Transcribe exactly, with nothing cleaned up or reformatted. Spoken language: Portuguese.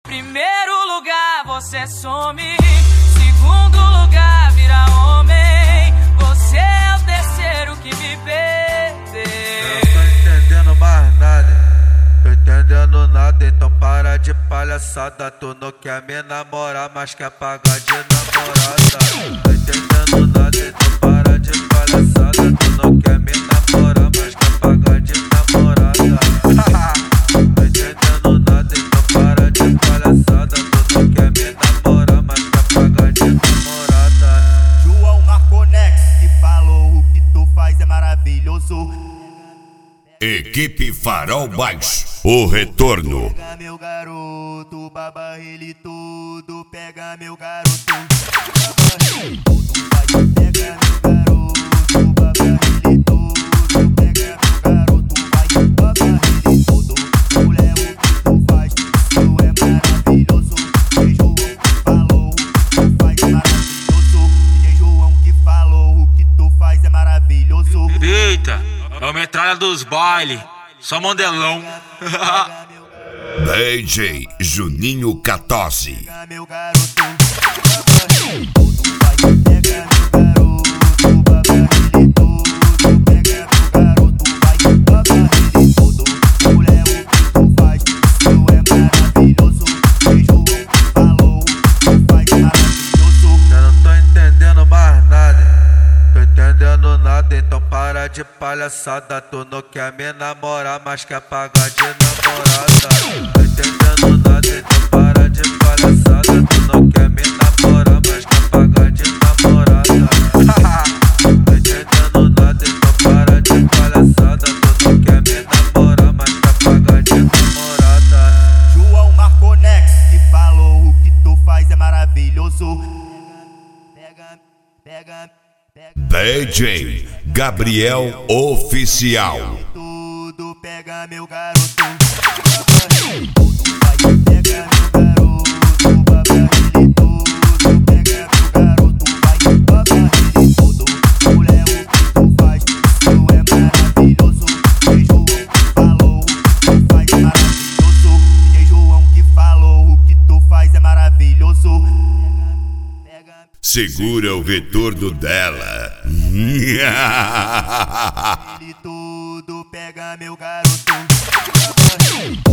Primeiro lugar, você some. Segundo lugar, vira homem. Você é o terceiro que me perdeu. Não tô entendendo mais nada, tô entendendo nada, então para de palhaçada. Tu não quer me namorar, mas quer pagar de namorada. Tô entendendo nada, então para de palhaçada. Tu não quer me namorar, mas quer pagar de namorada. Tô entendendo nada, então para de palhaçada. Tu não quer me namorar, mas quer pagar de namorada. João Marconex que falou: o que tu faz é maravilhoso. Equipe Farol Baixo, o retorno. Pega meu garoto, baba ele tudo. Pega meu garoto, baba ele tudo. Vai, pega meu garoto, baba ele tudo. Pega meu garoto, vai, baba ele tudo. Mulher, o que tu faz, isso é maravilhoso. D J João que falou: o que tu faz é maravilhoso. D J João que falou: o que tu faz é maravilhoso. Eita, é o metralha dos baile, só modelão. D J Juninho quatorze. Pega meu garoto, baba ele tudo. Vai, pega meu garoto, baba ele tudo. Pega meu garoto, vai, baba ele tudo. Mulher, o que tu faz, isso é maravilhoso. D J João que falou: o que tu faz é maravilhoso. Eu não tô entendendo mais nada, tô entendendo nada, então para de palhaçada. Tu não quer me namorar, mas quer pagar de namorada. Tô entendendo nada, então para de palhaçada. Tu não quer me namorar, mas quer pagar de namorada. Tô entendendo nada, então para de palhaçada. Tu não quer me namorar, mas quer pagar de namorada. João Marconex que falou: o que tu faz é maravilhoso. Pega, pega, pega. D J Gabriel Oficial. Tudo, pega meu garoto, baba ele tudo. Vai, pega meu garoto, baba ele tudo. Pega meu garoto, vai, baba ele tudo. Mulher, o que tu faz, isso é maravilhoso. D J João que falou: o que tu faz é maravilhoso. D J João que falou: o que tu faz é maravilhoso. Pega, Segura o retorno dela. ele tudo. Pega meu garoto, baba ele